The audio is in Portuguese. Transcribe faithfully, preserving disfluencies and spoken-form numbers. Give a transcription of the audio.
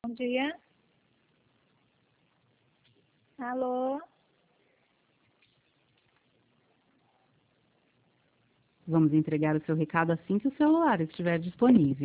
Bom dia. Alô? Vamos entregar o seu recado assim que o celular estiver disponível.